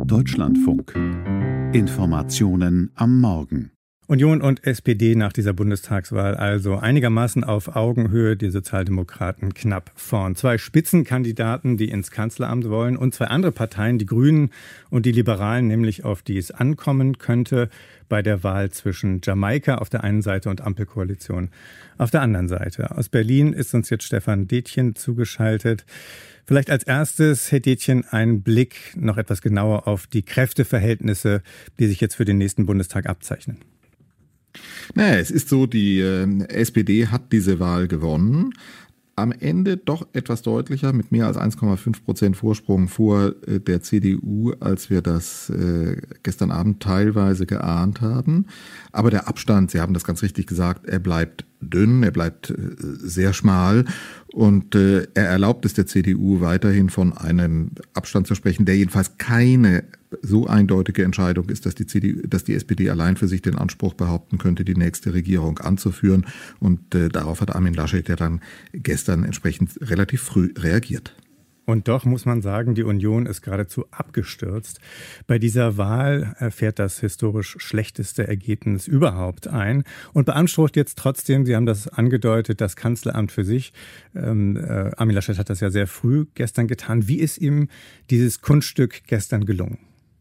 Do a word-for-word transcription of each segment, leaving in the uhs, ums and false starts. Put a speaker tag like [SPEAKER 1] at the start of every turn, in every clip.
[SPEAKER 1] Deutschlandfunk. Informationen am Morgen.
[SPEAKER 2] Union und S P D nach dieser Bundestagswahl also einigermaßen auf Augenhöhe, die Sozialdemokraten knapp vorn. Zwei Spitzenkandidaten, die ins Kanzleramt wollen, und zwei andere Parteien, die Grünen und die Liberalen, nämlich auf die es ankommen könnte bei der Wahl zwischen Jamaika auf der einen Seite und Ampelkoalition auf der anderen Seite. Aus Berlin ist uns jetzt Stefan Detjen zugeschaltet. Vielleicht als erstes, Herr Detjen, ein Blick noch etwas genauer auf die Kräfteverhältnisse, die sich jetzt für den nächsten Bundestag abzeichnen.
[SPEAKER 3] Naja, es ist so, die äh, S P D hat diese Wahl gewonnen. Am Ende doch etwas deutlicher, mit mehr als eins Komma fünf Prozent Vorsprung vor äh, der C D U, als wir das äh, gestern Abend teilweise geahnt haben. Aber der Abstand, Sie haben das ganz richtig gesagt, er bleibt dünn, er bleibt äh, sehr schmal und äh, er erlaubt es der C D U weiterhin von einem Abstand zu sprechen, der jedenfalls keine so eindeutige Entscheidung ist, dass die C D U, dass die S P D allein für sich den Anspruch behaupten könnte, die nächste Regierung anzuführen. Und äh, darauf hat Armin Laschet ja dann gestern entsprechend relativ früh reagiert.
[SPEAKER 2] Und doch muss man sagen, die Union ist geradezu abgestürzt. Bei dieser Wahl fährt das historisch schlechteste Ergebnis überhaupt ein und beansprucht jetzt trotzdem, Sie haben das angedeutet, das Kanzleramt für sich. Ähm, äh, Armin Laschet hat das ja sehr früh gestern getan. Wie ist ihm dieses Kunststück gestern gelungen?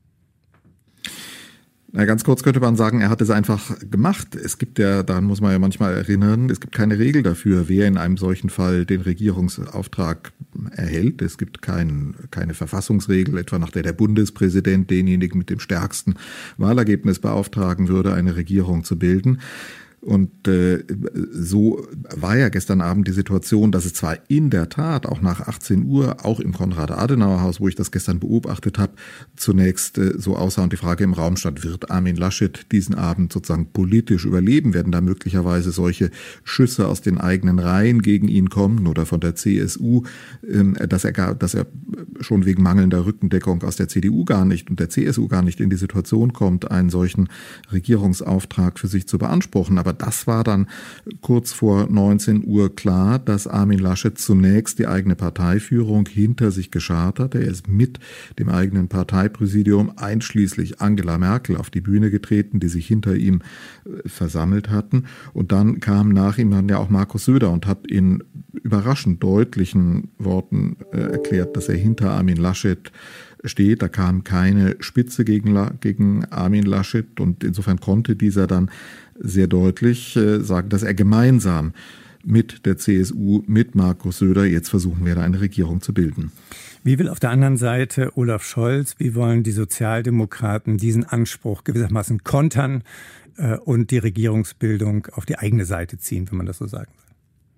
[SPEAKER 3] Na, ganz kurz könnte man sagen, er hat es einfach gemacht. Es gibt ja, daran muss man ja manchmal erinnern, es gibt keine Regel dafür, wer in einem solchen Fall den Regierungsauftrag erhält. Es gibt kein, keine Verfassungsregel, etwa nach der der Bundespräsident denjenigen mit dem stärksten Wahlergebnis beauftragen würde, eine Regierung zu bilden. Und äh, so war ja gestern Abend die Situation, dass es zwar in der Tat auch nach achtzehn Uhr, auch im Konrad-Adenauer-Haus, wo ich das gestern beobachtet habe, zunächst äh, so aussah und die Frage im Raum stand, wird Armin Laschet diesen Abend sozusagen politisch überleben? Werden da möglicherweise solche Schüsse aus den eigenen Reihen gegen ihn kommen oder von der C S U, äh, dass er gar, dass er schon wegen mangelnder Rückendeckung aus der C D U gar nicht und der C S U gar nicht in die Situation kommt, einen solchen Regierungsauftrag für sich zu beanspruchen. Aber das war dann kurz vor neunzehn Uhr klar, dass Armin Laschet zunächst die eigene Parteiführung hinter sich geschart hat. Er ist mit dem eigenen Parteipräsidium einschließlich Angela Merkel auf die Bühne getreten, die sich hinter ihm versammelt hatten. Und dann kam nach ihm dann ja auch Markus Söder und hat in überraschend deutlichen Worten äh, erklärt, dass er hinter Armin Laschet steht. Da kam keine Spitze gegen, gegen Armin Laschet und insofern konnte dieser dann sehr deutlich äh, sagen, dass er gemeinsam mit der C S U, mit Markus Söder jetzt versuchen werde, eine Regierung zu bilden.
[SPEAKER 2] Wie will auf der anderen Seite Olaf Scholz, wie wollen die Sozialdemokraten diesen Anspruch gewissermaßen kontern äh, und die Regierungsbildung auf die eigene Seite ziehen, wenn man das so sagen will?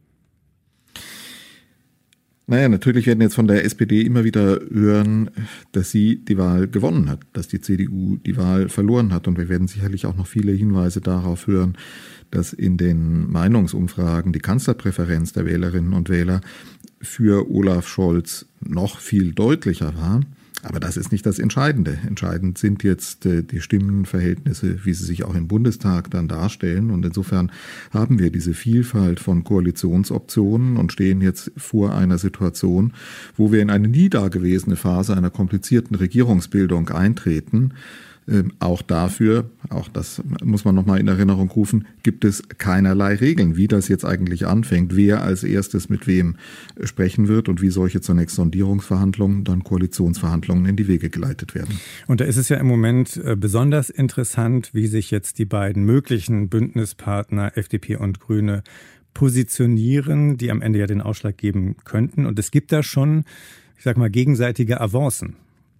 [SPEAKER 3] Naja, natürlich werden jetzt von der S P D immer wieder hören, dass sie die Wahl gewonnen hat, dass die C D U die Wahl verloren hat. Und wir werden sicherlich auch noch viele Hinweise darauf hören, dass in den Meinungsumfragen die Kanzlerpräferenz der Wählerinnen und Wähler für Olaf Scholz noch viel deutlicher war. Aber das ist nicht das Entscheidende. Entscheidend sind jetzt äh, die Stimmenverhältnisse, wie sie sich auch im Bundestag dann darstellen. Und insofern haben wir diese Vielfalt von Koalitionsoptionen und stehen jetzt vor einer Situation, wo wir in eine nie dagewesene Phase einer komplizierten Regierungsbildung eintreten. Ähm, auch dafür, auch das muss man nochmal in Erinnerung rufen, gibt es keinerlei Regeln, wie das jetzt eigentlich anfängt, wer als erstes mit wem sprechen wird und wie solche zunächst Sondierungsverhandlungen, dann Koalitionsverhandlungen in die Wege geleitet werden.
[SPEAKER 2] Und da ist es ja im Moment besonders interessant, wie sich jetzt die beiden möglichen Bündnispartner F D P und Grüne positionieren, die am Ende ja den Ausschlag geben könnten. Und es gibt da schon, ich sag mal, gegenseitige Avancen.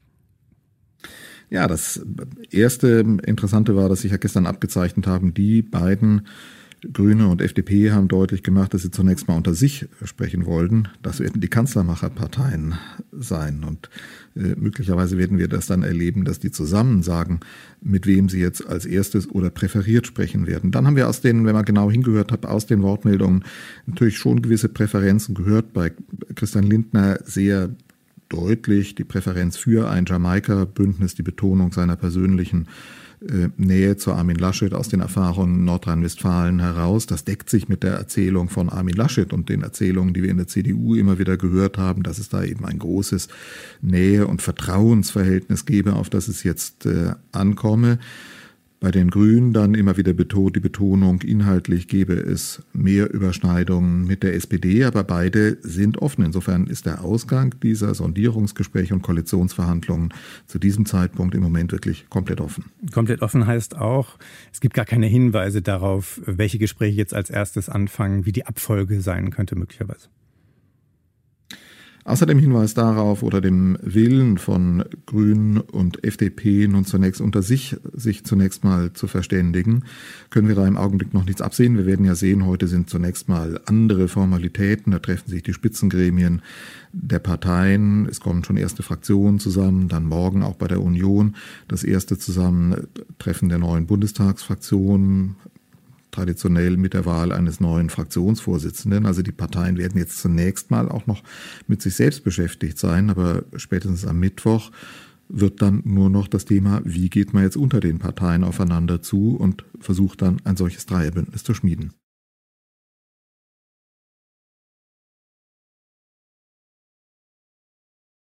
[SPEAKER 3] Ja, das erste Interessante war, dass sich ja gestern abgezeichnet haben, die beiden, Grüne und F D P, haben deutlich gemacht, dass sie zunächst mal unter sich sprechen wollten. Das werden die Kanzlermacherparteien sein. Und äh, möglicherweise werden wir das dann erleben, dass die zusammen sagen, mit wem sie jetzt als erstes oder präferiert sprechen werden. Dann haben wir aus den, wenn man genau hingehört hat, aus den Wortmeldungen natürlich schon gewisse Präferenzen gehört. Bei Christian Lindner sehr deutlich die Präferenz für ein Jamaika-Bündnis, die Betonung seiner persönlichen äh, Nähe zu Armin Laschet aus den Erfahrungen Nordrhein-Westfalen heraus. Das deckt sich mit der Erzählung von Armin Laschet und den Erzählungen, die wir in der C D U immer wieder gehört haben, dass es da eben ein großes Nähe- und Vertrauensverhältnis gebe, auf das es jetzt äh, ankomme. Bei den Grünen dann immer wieder betont, die Betonung, inhaltlich gebe es mehr Überschneidungen mit der S P D, aber beide sind offen. Insofern ist der Ausgang dieser Sondierungsgespräche und Koalitionsverhandlungen zu diesem Zeitpunkt im Moment wirklich komplett offen.
[SPEAKER 2] Komplett offen heißt auch, es gibt gar keine Hinweise darauf, welche Gespräche jetzt als erstes anfangen, wie die Abfolge sein könnte möglicherweise.
[SPEAKER 3] Außer dem Hinweis darauf oder dem Willen von Grünen und F D P nun zunächst unter sich, sich zunächst mal zu verständigen, können wir da im Augenblick noch nichts absehen. Wir werden ja sehen, heute sind zunächst mal andere Formalitäten. Da treffen sich die Spitzengremien der Parteien. Es kommen schon erste Fraktionen zusammen, dann morgen auch bei der Union das erste Zusammentreffen der neuen Bundestagsfraktionen. Traditionell mit der Wahl eines neuen Fraktionsvorsitzenden. Also die Parteien werden jetzt zunächst mal auch noch mit sich selbst beschäftigt sein, aber spätestens am Mittwoch wird dann nur noch das Thema, wie geht man jetzt unter den Parteien aufeinander zu und versucht dann ein solches Dreierbündnis zu schmieden.